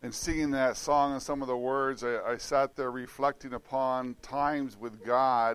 And singing that song and some of the words, I sat there reflecting upon times with God.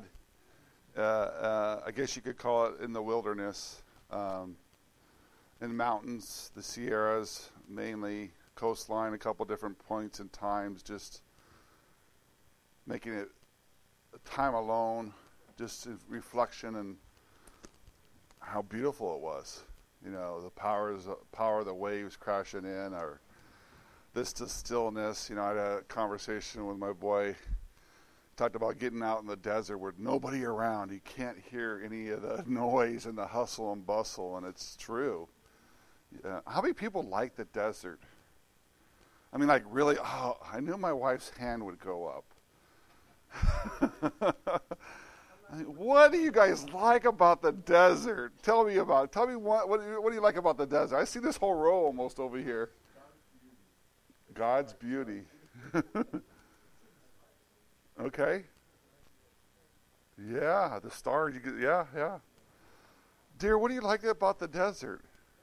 I guess you could call it in the wilderness, in the mountains, the Sierras, mainly coastline, a couple different points and times, just making it a time alone, just reflection and how beautiful it was. You know, the power of the waves crashing in, or this to stillness. You know, I had a conversation with my boy, talked about getting out in the desert with nobody around. You can't hear any of the noise and the hustle and bustle, and it's true. How many people like the desert? I mean, like, really, I knew my wife's hand would go up. What do you guys like about the desert? Tell me about it. Tell me what do you like about the desert? I see this whole row almost over here. God's beauty. Okay. Yeah, the stars. Yeah. Dear, what do you like about the desert?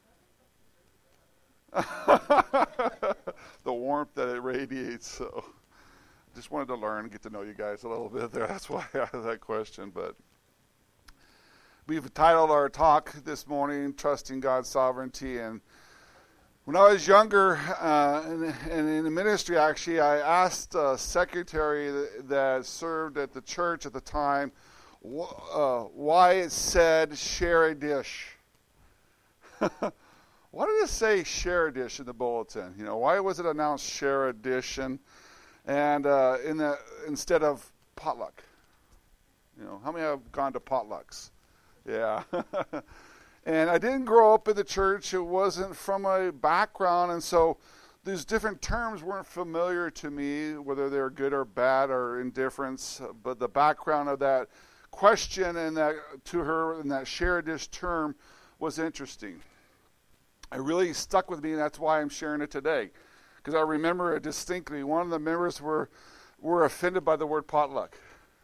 The warmth that it radiates. So, just wanted to learn, get to know you guys a little bit there. That's why I asked that question. But we've titled our talk this morning, Trusting God's Sovereignty. And when I was younger, and in the ministry, actually, I asked a secretary that served at the church at the time why it said share a dish. Why did it say share a dish in the bulletin? You know, why was it announced share a dish and instead of potluck? You know, how many have gone to potlucks? Yeah. And I didn't grow up in the church. It wasn't from a background, and so these different terms weren't familiar to me, whether they're good or bad or indifference. But the background of that question and that to her and that share a dish term was interesting. It really stuck with me, and that's why I'm sharing it today, because I remember it distinctly. One of the members were offended by the word potluck.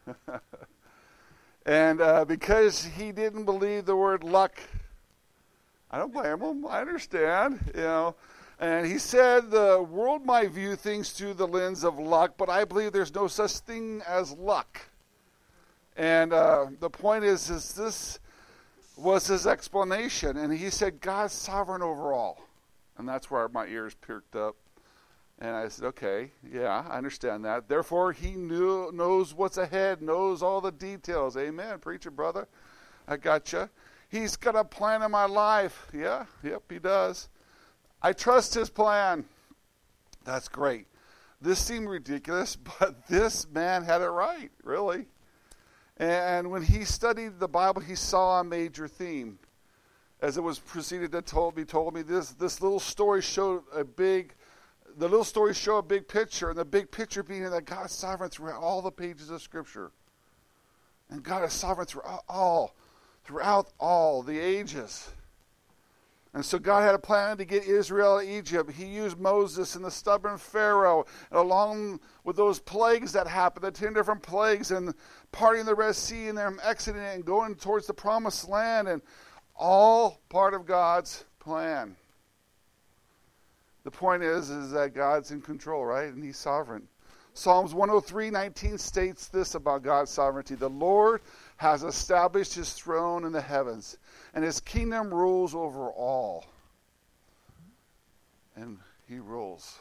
And because he didn't believe the word luck, I don't blame him. I understand, you know. And he said, the world might view things through the lens of luck, but I believe there's no such thing as luck. And the point is this was his explanation. And he said, God's sovereign over all. And that's where my ears perked up. And I said, okay, yeah, I understand that. Therefore, he knows what's ahead, knows all the details. Amen, preacher brother. I got you. He's got a plan in my life. Yeah, yep, he does. I trust his plan. That's great. This seemed ridiculous, but this man had it right, really. And when he studied the Bible, he saw a major theme. As it was proceeded to be told me, this little story showed a big picture, and the big picture being that God is sovereign throughout all the pages of Scripture. And God is sovereign throughout all the ages. And so God had a plan to get Israel out of Egypt. He used Moses and the stubborn Pharaoh, and along with those plagues that happened, the 10 different plagues, and parting the Red Sea, and them exiting it and going towards the promised land, and all part of God's plan. The point is that God's in control, right? And he's sovereign. Psalms 103:19 states this about God's sovereignty. The Lord has established his throne in the heavens, and his kingdom rules over all. And he rules.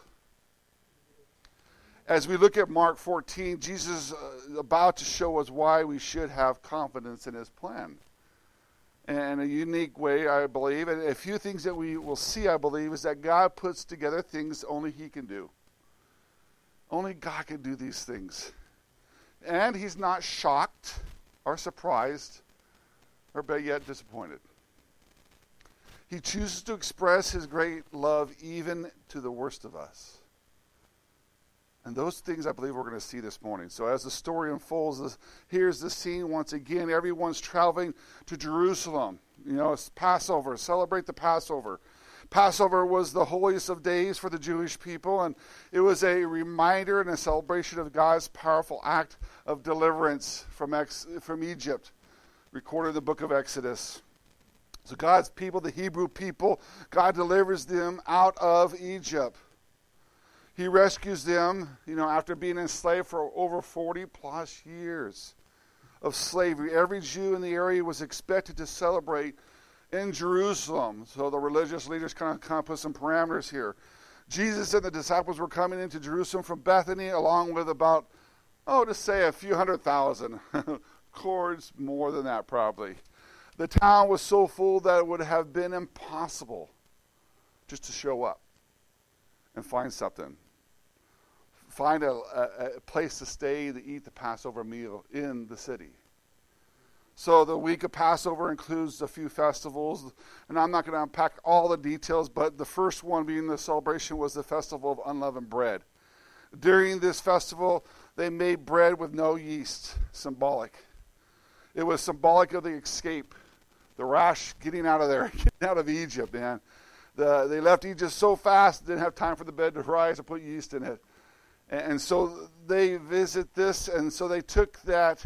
As we look at Mark 14, Jesus is about to show us why we should have confidence in his plan. In a unique way, I believe, and a few things that we will see, I believe, is that God puts together things only he can do. Only God can do these things. And he's not shocked or surprised or better yet disappointed. He chooses to express his great love even to the worst of us. And those things I believe we're going to see this morning. So as the story unfolds, here's the scene once again. Everyone's traveling to Jerusalem. You know, it's Passover. Celebrate the Passover. Passover was the holiest of days for the Jewish people, and it was a reminder and a celebration of God's powerful act of deliverance from Egypt, recorded in the book of Exodus. So God's people, the Hebrew people, God delivers them out of Egypt. He rescues them, after being enslaved for over 40 plus years of slavery. Every Jew in the area was expected to celebrate in Jerusalem. So the religious leaders kind of put some parameters here. Jesus and the disciples were coming into Jerusalem from Bethany, along with about, to say a few 100,000. Of course, more than that probably. The town was so full that it would have been impossible just to show up and find something. Find a place to stay to eat the Passover meal in the city. So the week of Passover includes a few festivals, and I'm not going to unpack all the details, but the first one being the celebration was the Festival of Unleavened Bread. During this festival, they made bread with no yeast, symbolic. It was symbolic of the escape, the rash getting out of there, getting out of Egypt, man. They left Egypt so fast, didn't have time for the bread to rise and put yeast in it. And so they visit this, and so they took that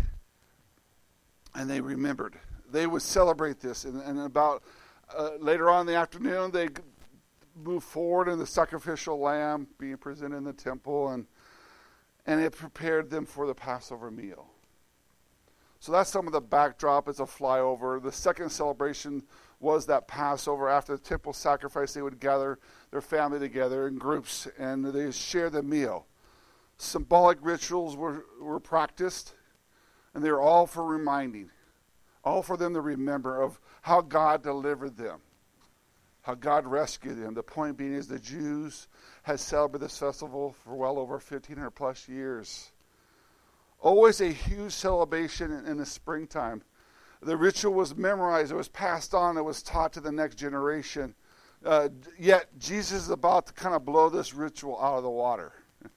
and they remembered. They would celebrate this. And about later on in the afternoon, they moved forward in the sacrificial lamb being presented in the temple, and it prepared them for the Passover meal. So that's some of the backdrop. It's a flyover. The second celebration was that Passover. After the temple sacrifice, they would gather their family together in groups, and they share the meal. Symbolic rituals were practiced, and they were all for reminding, all for them to remember of how God delivered them, how God rescued them. The point being is the Jews had celebrated this festival for well over 1,500 plus years. Always a huge celebration in the springtime. The ritual was memorized, it was passed on, it was taught to the next generation. Yet Jesus is about to kind of blow this ritual out of the water.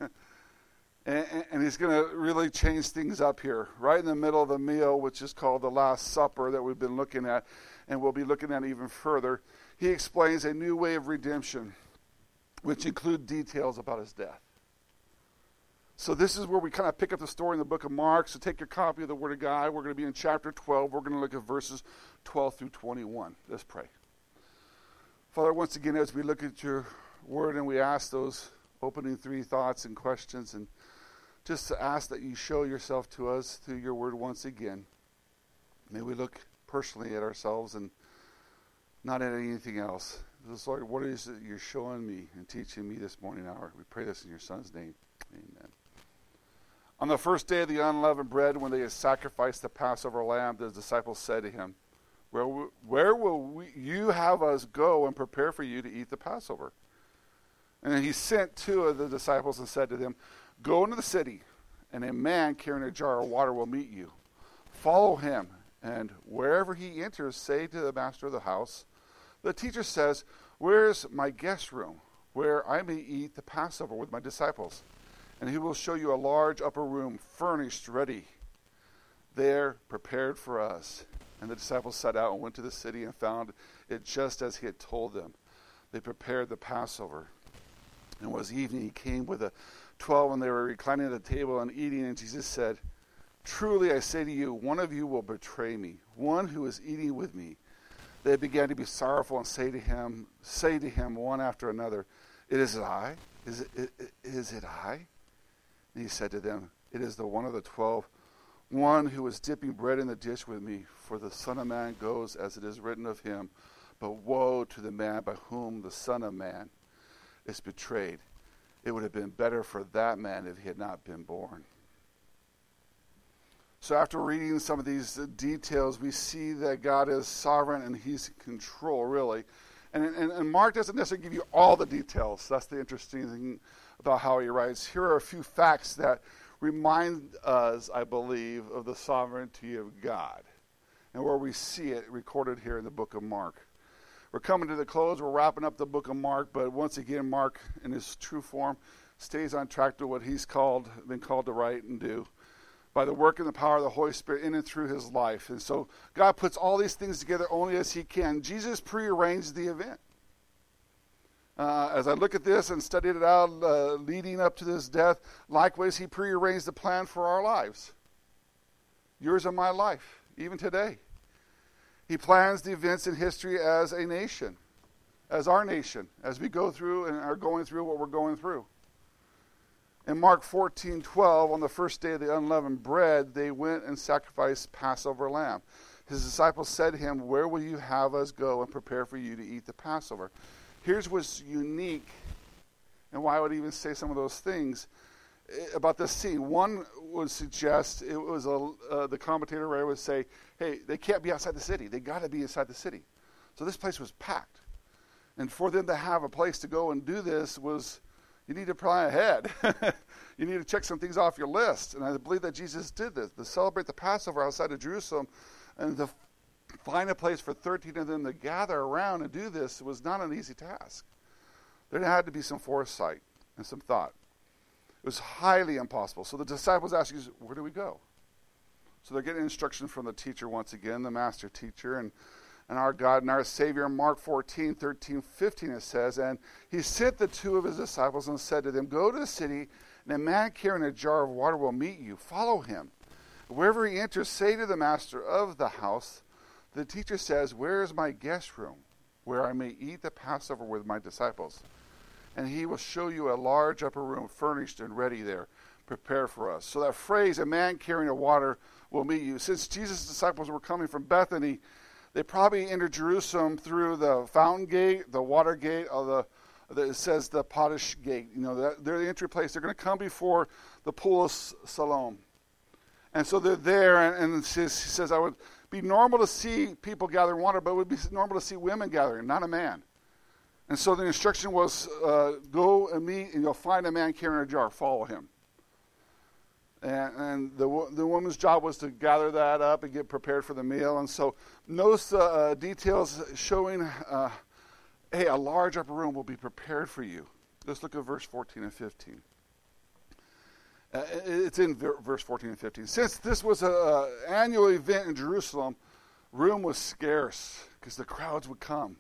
And he's going to really change things up here, right in the middle of a meal, which is called the Last Supper that we've been looking at, and we'll be looking at even further. He explains a new way of redemption, which include details about his death. So this is where we kind of pick up the story in the book of Mark. So take your copy of the Word of God. We're going to be in chapter 12. We're going to look at verses 12 through 21. Let's pray. Father, once again, as we look at your Word and we ask those opening three thoughts and questions, and just to ask that you show yourself to us through your Word once again. May we look personally at ourselves and not at anything else. Just, Lord, what is it you're showing me and teaching me this morning hour? We pray this in your Son's name. Amen. On the first day of the unleavened bread, when they had sacrificed the Passover lamb, the disciples said to him, Where will you have us go and prepare for you to eat the Passover? And then he sent two of the disciples and said to them, Go into the city, and a man carrying a jar of water will meet you. Follow him, and wherever he enters, say to the master of the house, The teacher says, Where's my guest room, where I may eat the Passover with my disciples? And he will show you a large upper room, furnished, ready, there prepared for us. And the disciples set out and went to the city and found it just as he had told them. They prepared the Passover. And it was evening. He came with the 12, and they were reclining at the table and eating. And Jesus said, Truly I say to you, one of you will betray me, one who is eating with me. They began to be sorrowful and say to him one after another, It is I? Is it I? And he said to them, It is the one of the 12, one who is dipping bread in the dish with me. For the Son of Man goes as it is written of him. But woe to the man by whom the Son of Man is betrayed. It would have been better for that man if he had not been born. So after reading some of these details, we see that God is sovereign and he's in control, really. And Mark doesn't necessarily give you all the details. That's the interesting thing about how he writes. Here are a few facts that remind us, I believe, of the sovereignty of God, and where we see it recorded here in the book of Mark. We're coming to the close. We're wrapping up the book of Mark, but once again, Mark, in his true form, stays on track to what he's been called to write and do by the work and the power of the Holy Spirit in and through his life. And so God puts all these things together only as he can. Jesus prearranged the event. As I look at this and studied it out leading up to this death, likewise, he prearranged the plan for our lives. Yours and my life, even today. He plans the events in history as a nation, as our nation, as we go through and are going through what we're going through. In Mark 14:12, on the first day of the unleavened bread, they went and sacrificed Passover lamb. His disciples said to him, "Where will you have us go and prepare for you to eat the Passover?" Here's what's unique, and why I would even say some of those things about this scene. One would suggest, it was the commentator writer would say, hey, they can't be outside the city. They got to be inside the city. So this place was packed. And for them to have a place to go and do this was, you need to plan ahead. You need to check some things off your list. And I believe that Jesus did this, to celebrate the Passover outside of Jerusalem, and to find a place for 13 of them to gather around and do this was not an easy task. There had to be some foresight and some thought. It was highly impossible. So the disciples ask you, where do we go? So they're getting instruction from the teacher once again, the master teacher, and our God and our Savior. In Mark 14:13-15 it says, and he sent the two of his disciples and said to them, go to the city, and a man carrying a jar of water will meet you. Follow him. Wherever he enters, say to the master of the house, the teacher says, where is my guest room, where I may eat the Passover with my disciples? And he will show you a large upper room furnished and ready there, prepared for us. So that phrase, a man carrying a water will meet you. Since Jesus' disciples were coming from Bethany, they probably entered Jerusalem through the fountain gate, the water gate, or it says the Potish gate. You know, they're the entry place. They're going to come before the pool of Siloam. And so they're there, and he says, I would be normal to see people gathering water, but it would be normal to see women gathering, not a man. And so the instruction was, go and meet, and you'll find a man carrying a jar. Follow him. And the woman's job was to gather that up and get prepared for the meal. And so notice details showing, hey, a large upper room will be prepared for you. Let's look at verse 14 and 15. It's in verse 14 and 15. Since this was an annual event in Jerusalem, room was scarce because the crowds would come.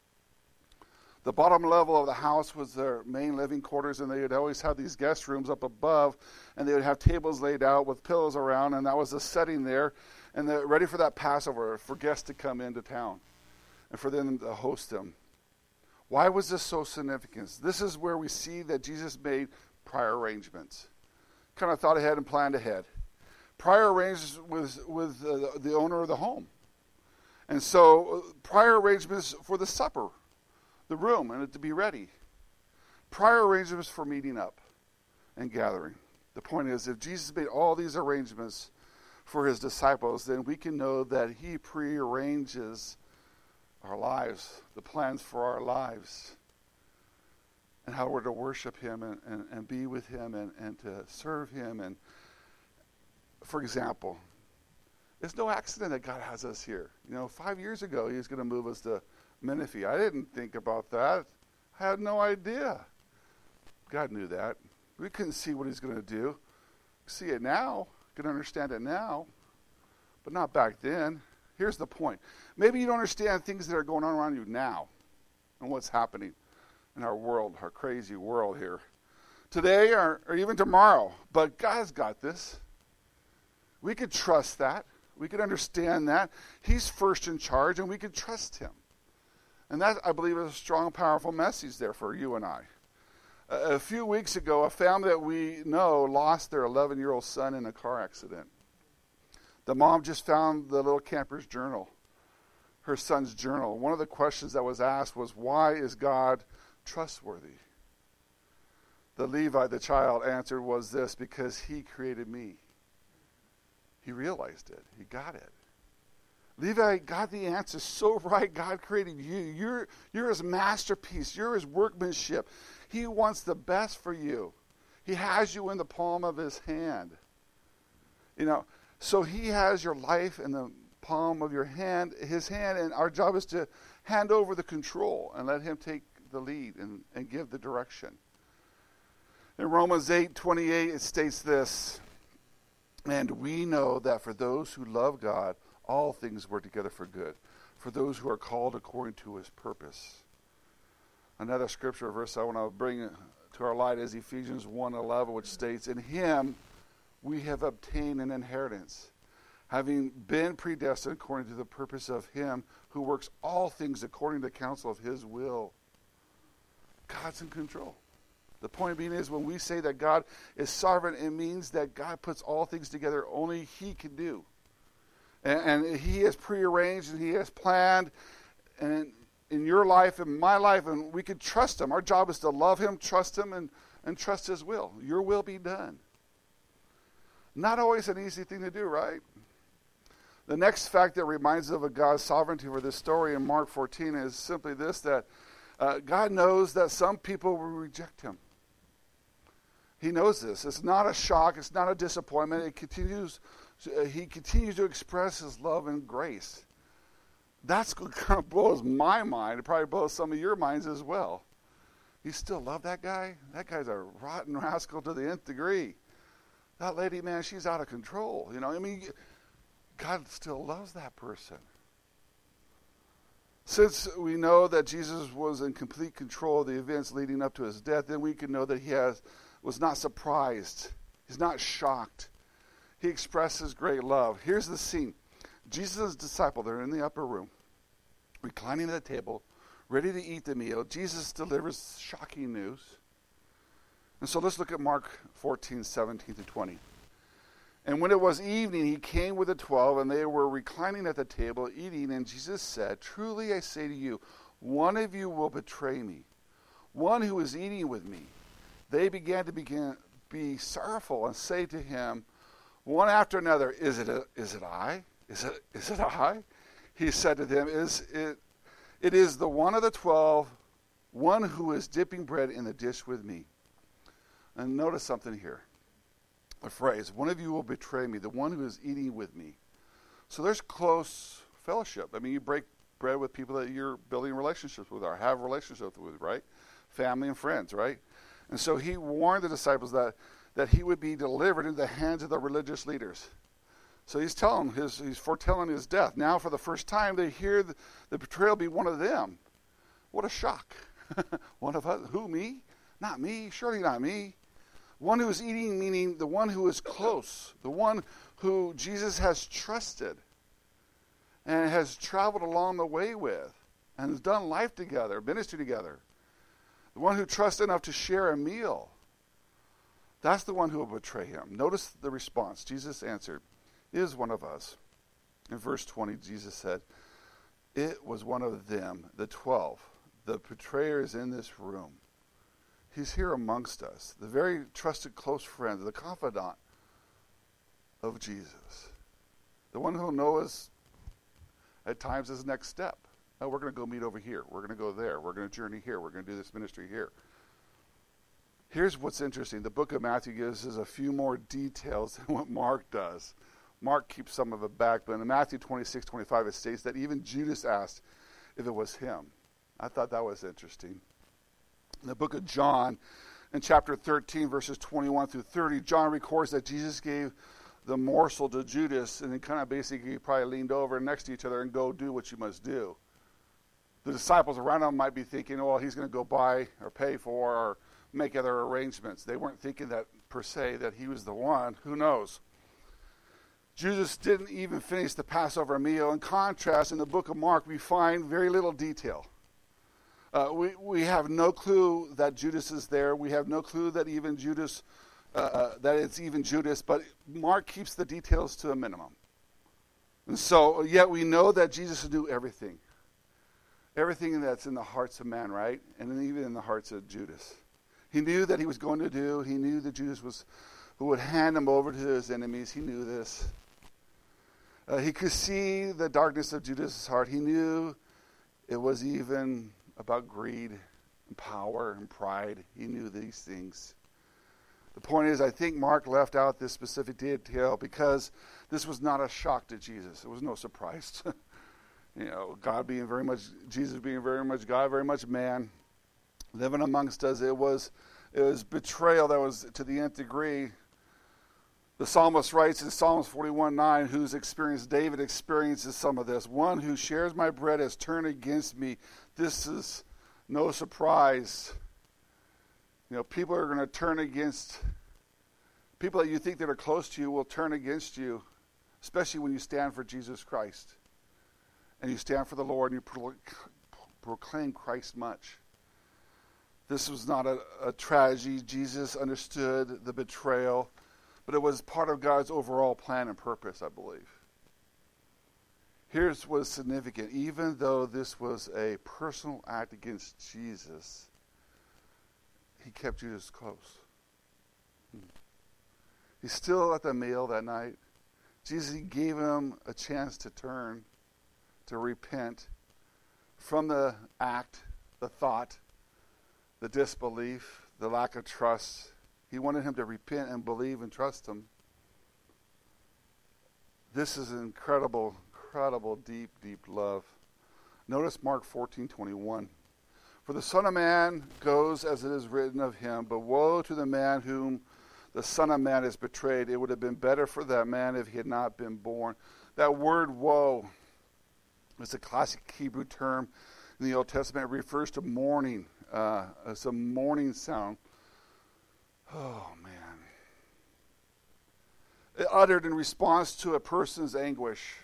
The bottom level of the house was their main living quarters, and they would always have these guest rooms up above, and they would have tables laid out with pillows around, and that was the setting there, and they're ready for that Passover, for guests to come into town, and for them to host them. Why was this so significant? This is where we see that Jesus made prior arrangements. Kind of thought ahead and planned ahead. Prior arrangements with the owner of the home. And so prior arrangements for the supper, the room, and it to be ready. Prior arrangements for meeting up and gathering. The point is, if Jesus made all these arrangements for his disciples, then we can know that he prearranges our lives, the plans for our lives, and how we're to worship him and be with him and to serve him. And for example, it's no accident that God has us here. 5 years ago, he was going to move us to Menifee. I didn't think about that. I had no idea. God knew that. We couldn't see what he's going to do. See it now. Can understand it now, but not back then. Here's the point. Maybe you don't understand things that are going on around you now and what's happening in our world, our crazy world here. Today or even tomorrow. But God's got this. We could trust that. We could understand that. He's first in charge, and we could trust him. And that, I believe, is a strong, powerful message there for you and I. A few weeks ago, a family that we know lost their 11-year-old son in a car accident. The mom just found the little camper's journal, her son's journal. One of the questions that was asked was, why is God trustworthy? The Levi, the child, answered was this, because he created me. He realized it. He got it. Levi got the answer so right. God created you. You're his masterpiece. You're his workmanship. He wants the best for you. He has you in the palm of his hand. So he has your life in the palm of his hand, and our job is to hand over the control and let him take the lead and give the direction. In Romans 8:28, it states this, and we know that for those who love God, all things work together for good, for those who are called according to his purpose. Another scripture verse I want to bring to our light is Ephesians 1:11, which states, in him we have obtained an inheritance, having been predestined according to the purpose of him who works all things according to the counsel of his will. God's in control. The point being is when we say that God is sovereign, it means that God puts all things together only He can do. And He has prearranged and He has planned and in your life and my life, and we can trust Him. Our job is to love Him, trust Him, and trust His will. Your will be done. Not always an easy thing to do, right? The next fact that reminds us of God's sovereignty for this story in Mark 14 is simply this, that God knows that some people will reject Him. He knows this. It's not a shock. It's not a disappointment. He continues to express His love and grace. That's what kind of blows my mind. It probably blows some of your minds as well. You still love that guy? That guy's a rotten rascal to the nth degree. That lady, man, she's out of control. God still loves that person. Since we know that Jesus was in complete control of the events leading up to His death, then we can know that He was not surprised. He's not shocked. He expresses great love. Here's the scene. Jesus' disciples, they're in the upper room, reclining at the table, ready to eat the meal. Jesus delivers shocking news. And so let's look at Mark 14, 17 to 20. And when it was evening, He came with the 12, and they were reclining at the table, eating. And Jesus said, "Truly I say to you, one of you will betray me, one who is eating with me." They began to be sorrowful and say to Him, one after another, Is it I? Is it I? He said to them, It is the one of the 12, one who is dipping bread in the dish with me. And notice something here. A phrase, one of you will betray me, the one who is eating with me. So there's close fellowship. You break bread with people that you're building relationships with or have relationships with, right? Family and friends, right? And so He warned the disciples that He would be delivered into the hands of the religious leaders. So He's foretelling His death. Now for the first time they hear the betrayal be one of them. What a shock. One of us, who, me? Not me, surely not me. One who is eating, meaning the one who is close, the one who Jesus has trusted and has traveled along the way with and has done life together, ministry together. The one who trusts enough to share a meal. That's the one who will betray Him. Notice the response. Jesus answered, "It is one of us." In verse 20, Jesus said, "It was one of them, the 12. The betrayer is in this room. He's here amongst us, the very trusted close friend, the confidant of Jesus. The one who will know us at times his next step. Oh, we're going to go meet over here. We're going to go there. We're going to journey here. We're going to do this ministry here." Here's what's interesting. The book of Matthew gives us a few more details than what Mark does. Mark keeps some of it back, but in Matthew 26, 25, it states that even Judas asked if it was him. I thought that was interesting. In the book of John, in chapter 13, verses 21 through 30, John records that Jesus gave the morsel to Judas, and then kind of basically probably leaned over next to each other and go do what you must do. The disciples around him might be thinking, well, he's going to go buy or pay for or make other arrangements. They weren't thinking that per se that he was the one. Who knows? Judas didn't even finish the Passover meal. In contrast, in the book of Mark, we find very little detail. We have no clue that Judas is there. We have no clue that even Judas, that it's even Judas. But Mark keeps the details to a minimum. And so, yet we know that Jesus knew everything. Everything that's in the hearts of man, right? And even in the hearts of Judas. He knew that he was going to do. He knew that Judas was who would hand him over to his enemies. He knew this. He could see the darkness of Judas' heart. He knew it was even about greed and power and pride. He knew these things. The point is, I think Mark left out this specific detail because this was not a shock to Jesus. It was no surprise. God being very much, Jesus being very much God, very much man, living amongst us. It was betrayal that was to the nth degree. The psalmist writes in Psalms 41:9, David experiences some of this. One who shares my bread has turned against me. This is no surprise. People are going to turn against, people that you think that are close to you will turn against you, especially when you stand for Jesus Christ. And you stand for the Lord and you proclaim Christ much. This was not a tragedy. Jesus understood the betrayal, but it was part of God's overall plan and purpose, I believe. Here's what's significant. Even though this was a personal act against Jesus, he kept Judas close. He's still at the meal that night. Jesus gave him a chance to turn, to repent from the act, the thought, the disbelief, the lack of trust. He wanted him to repent and believe and trust him. This is incredible, deep, deep love. Notice Mark 14:21. For the Son of Man goes as it is written of him, but woe to the man whom the Son of Man is betrayed. It would have been better for that man if he had not been born. That word woe is a classic Hebrew term in the Old Testament. It refers to mourning. It's a mourning sound. Oh, man. It uttered in response to a person's anguish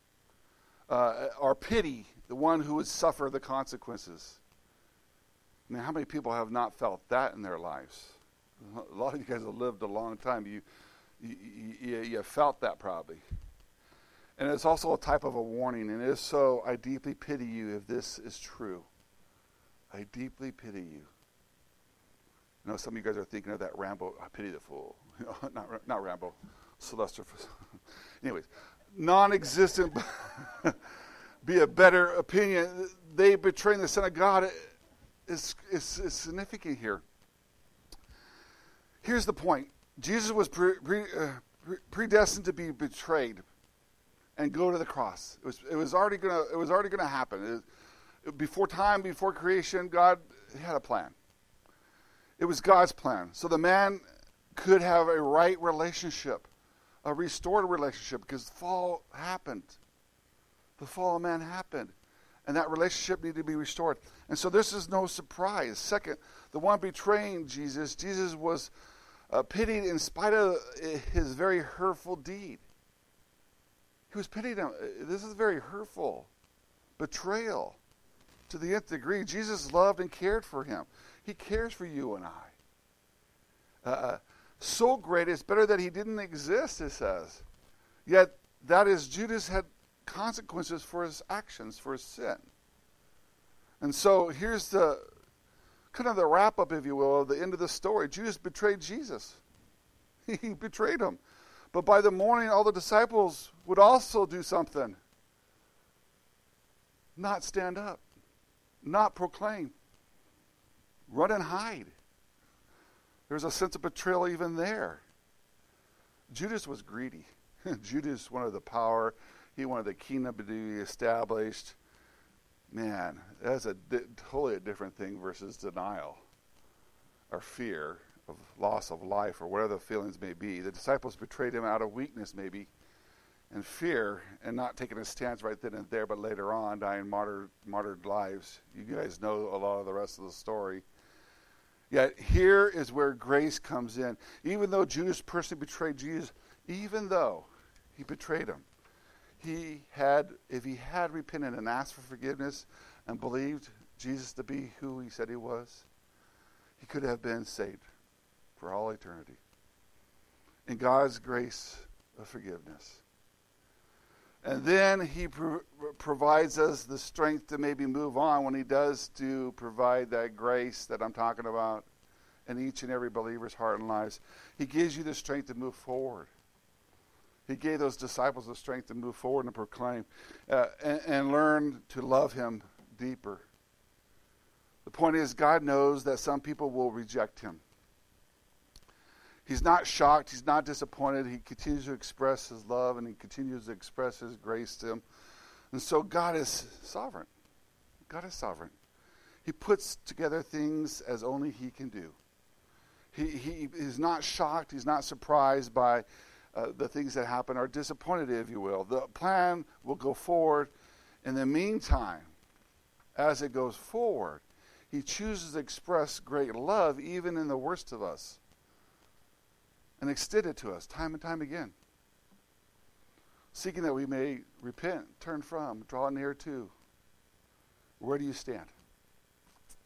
or pity, the one who would suffer the consequences. I mean, how many people have not felt that in their lives? A lot of you guys have lived a long time. You felt that probably. And it's also a type of a warning. And if so, I deeply pity you if this is true. I deeply pity you. I know some of you guys are thinking of that Rambo, I pity the fool. Not Rambo, Sylvester. Anyways, non-existent, be a better opinion. They betraying the Son of God is significant here. Here's the point. Jesus was predestined to be betrayed and go to the cross. It was already going to happen. Before time, before creation, God had a plan. It was God's plan. So the man could have a right relationship, a restored relationship, because the fall happened. The fall of man happened. And that relationship needed to be restored. And so this is no surprise. Second, the one betraying Jesus was pitied in spite of his very hurtful deed. He was pitied. This is very hurtful. Betrayal to the nth degree. Jesus loved and cared for him. He cares for you and I. So great, it's better that he didn't exist, it says. Yet, that is, Judas had consequences for his actions, for his sin. And so, here's the kind of the wrap-up, if you will, of the end of the story. Judas betrayed Jesus. He betrayed him. But by the morning, all the disciples would also do something. Not stand up. Not proclaim. Run and hide. There's a sense of betrayal even there. Judas was greedy. Judas wanted the power. He wanted the kingdom to be established. Man, that's totally a different thing versus denial or fear of loss of life or whatever the feelings may be. The disciples betrayed him out of weakness maybe and fear and not taking a stance right then and there, but later on dying martyred lives. You guys know a lot of the rest of the story. Yet here is where grace comes in. Even though Judas personally betrayed Jesus, even though he betrayed him, if he had repented and asked for forgiveness and believed Jesus to be who he said he was, he could have been saved for all eternity. In God's grace of forgiveness. And then he provides us the strength to maybe move on when he does to provide that grace that I'm talking about in each and every believer's heart and lives. He gives you the strength to move forward. He gave those disciples the strength to move forward and proclaim and learn to love him deeper. The point is, God knows that some people will reject him. He's not shocked. He's not disappointed. He continues to express his love and he continues to express his grace to them. And so God is sovereign. God is sovereign. He puts together things as only he can do. He is not shocked. He's not surprised by the things that happen, or disappointed, if you will. The plan will go forward. In the meantime, as it goes forward, he chooses to express great love even in the worst of us and extend it to us time and time again, seeking that we may repent, turn from, draw near to. Where do you stand?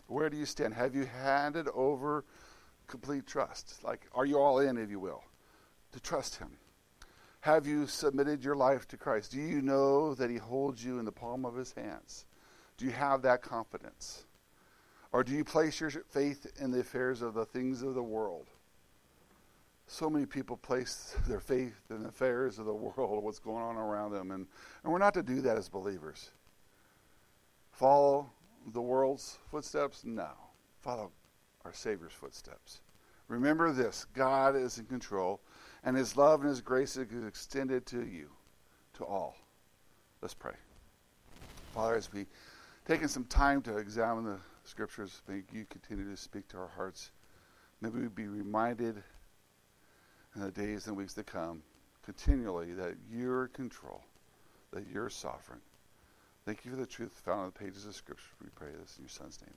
Where do you stand? Have you handed over complete trust? Like, are you all in, if you will, to trust him? Have you submitted your life to Christ? Do you know that he holds you in the palm of his hands? Do you have that confidence? Or do you place your faith in the affairs of the things of the world? So many people place their faith in the affairs of the world, what's going on around them. And we're not to do that as believers. Follow the world's footsteps? No. Follow our Savior's footsteps. Remember this, God is in control, and his love and his grace is extended to you, to all. Let's pray. Father, as we taken some time to examine the scriptures, may you continue to speak to our hearts. May we be reminded in the days and weeks to come continually that you're in control, that you're sovereign. Thank you for the truth found on the pages of Scripture. We pray this in your Son's name.